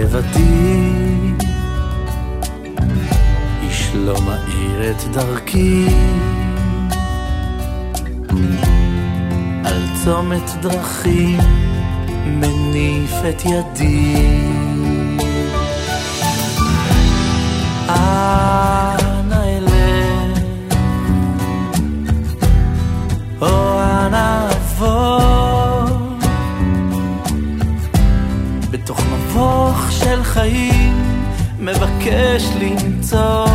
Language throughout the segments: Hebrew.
לבדי, איש לא מאיר את דרכי, על צומת דרכים מניף את ידי. אנה אלך או אנה אבוא, בתוך מבוך של חיים מבקש למצוא.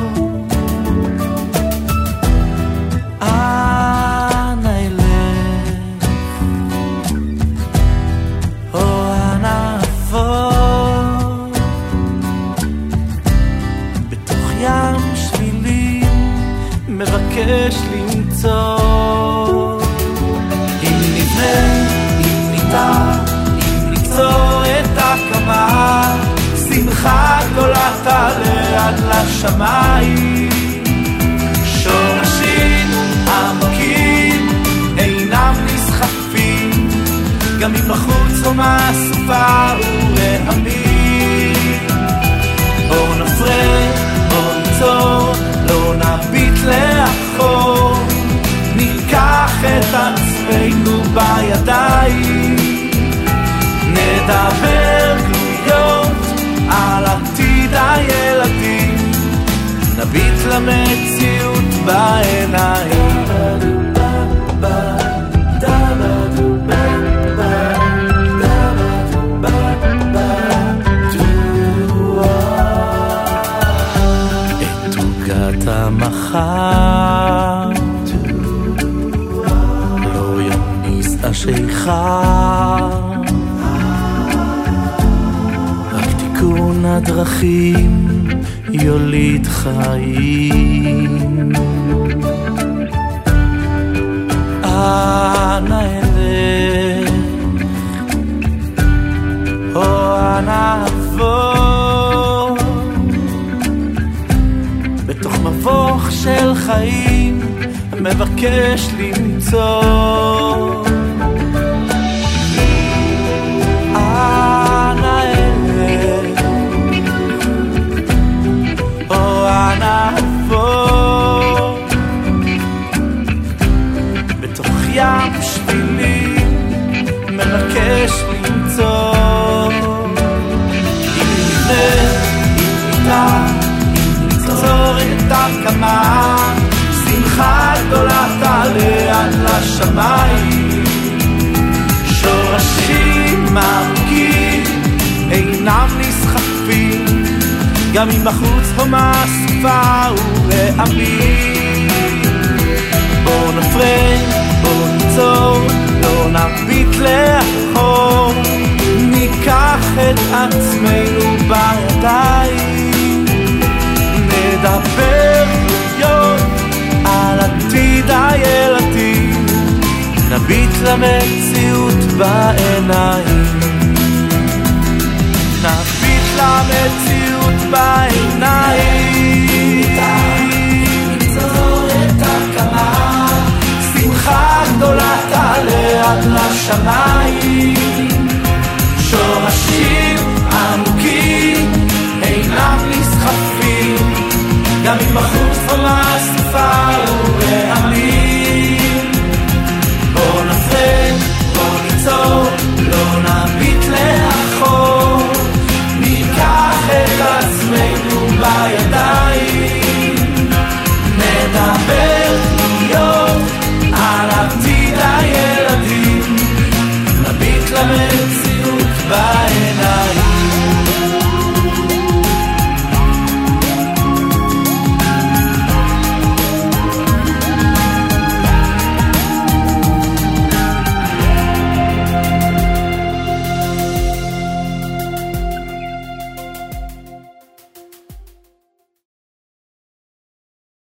אנה אלך או אנה אבוא, בתוך ים שבילים מבקש למצוא. אם נבנה, אם ניתן, אם ניצור את הקמה, שמחה גדולה תעלה עד לשמיים. שורשים עמוקים אינם נסחפים, גם מבחוץ לא מהסופה ורעמים. בוא נפרה, בוא ניצור, לא נביט לאחור, ניקח את עצמנו בידיים, נדבר גלויות על עתיד הילדים, נביט למציאות בעיניים. את עוגת המחר לא ימיס אשיכה, רק תיקון הדרכים יוליד חיים. אנה אלך או אנה אבוא, בתוך מבוך של חיים מבקש למצוא. אנה אלך או אנה אבוא, בתוך ים שבילים מבקש למצוא. אם נבנה, אם ניתן, אם ניצור את הקמה, שמחה גדולה תעלה עד לשמיים. שורשים עמוקים אינם נסחפים, גם אם בחוץ הומה סופה ורעמים. בוא נפרה, בוא ניצור, לא נביט לאחור, ניקח את עצמנו בידיים, נדבר גלויות על עתיד הילדים, נביט למציאות בעיניים, נביט למציאות בעיניים. ניצור את הקמה, שמחה גדולה תעלה עד לשמיים. שורשים עמוקים אינם נסחפים, גם אם בחוץ חומה